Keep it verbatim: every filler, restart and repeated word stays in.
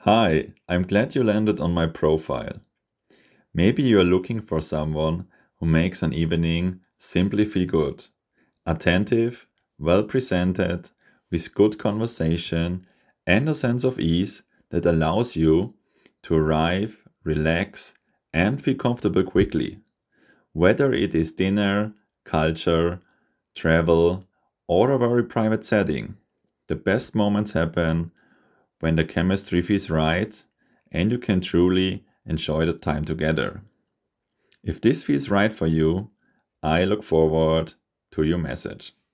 Hi, I'm glad you landed on my profile. Maybe you are looking for someone who makes an evening simply feel good. Attentive, well presented, with good conversation, and a sense of ease that allows you to arrive, relax, and feel comfortable quickly. Whether it is dinner, culture, travel, or a very private setting, the best moments happen when the chemistry feels right and you can truly enjoy the time together. If this feels right for you, I look forward to your message.